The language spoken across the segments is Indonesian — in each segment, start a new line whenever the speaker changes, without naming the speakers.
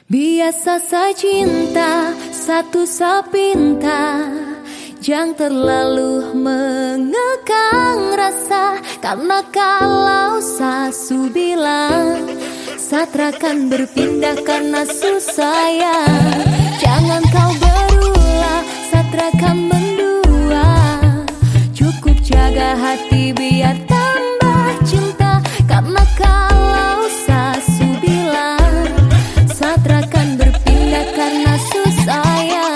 Biasa saya cinta, satu saya pinta, jangan terlalu mengekang rasa. Karena kalau sasu bilang satrakan berpindah karena susayang. Jangan kau berulah, satrakan mendua. Cukup jaga hati biar tambah cinta. Karena kalau sasu bilang satrakan berpindah karena susayang.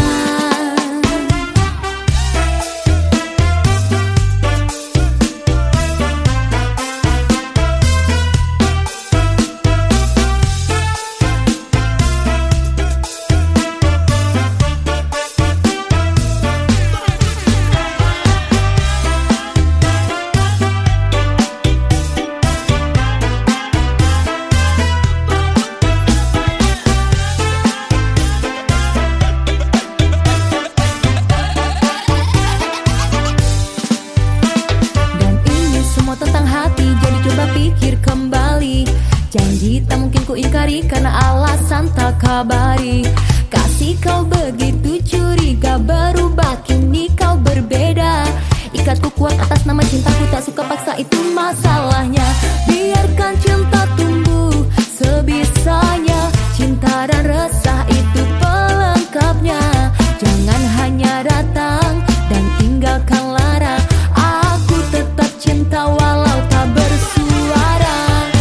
Tentang hati, jadi coba pikir kembali. Janji tak mungkin ku ingkari karena alasan tak kabari. Kasih kau begitu curiga, berubah kini kau berbeda. Ikatku kuat atas nama cintaku, tak suka paksa itu masalahnya. Biarkan cinta tumbuh sebisanya. Cinta dan resah itu pelengkapnya. Jangan hanya datang dan tinggalkan lara. Aku tetap cinta walau tak bersuara.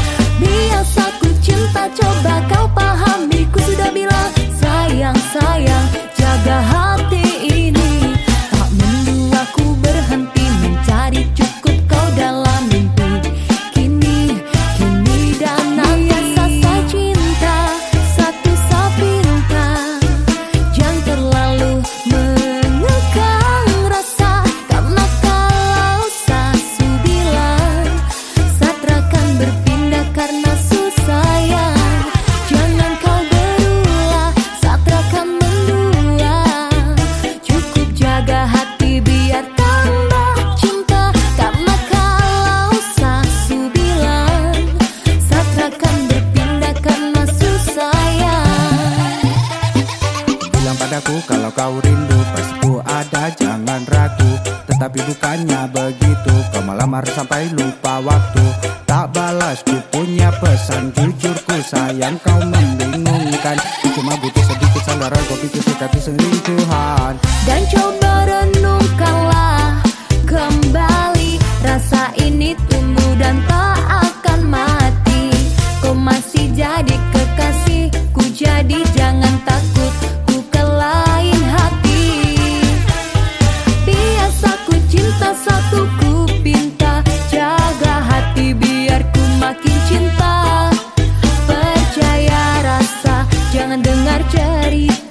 Biasa ku cinta, coba kau pahami. Ku sudah bilang sayang, sayang, jaga hati ini. Tak mendua ku berhenti mencari, cukup kau dalam mimpi. Kini, kini dan nanti. Biasa saya cinta, satu saya pinta, jangan terlalu mengekang rasa. Karena kalau sasu bilang satrakan berpindah karena susayang. Jangan kau berulah, satrakan mendua. Cukup jaga hati biar tambah cinta. Karena kalau sasu bilang satrakan berpindah karena susayang.
Bilang padaku kalau kau rindu, pasti ku ada, jangan ragu. Tetapi bukannya begitu, kau malah marah sampai lupa waktu. Tak balas ku punya pesan, jujur ku sayang kau membingungkan. Ku cuma butuh sedikit sandaran, kau pikir tapi selingkuhan.
Dan coba renungkanlah kembali. Rasa ini tumbuh dan tak akan mati. Kau masih jadi kekasihku, jadi jangan takut ku ke lain hati. Biasa ku cinta, satu ku pinta, jaga hati biar ku makin cinta. Percaya rasa, jangan dengar cerita.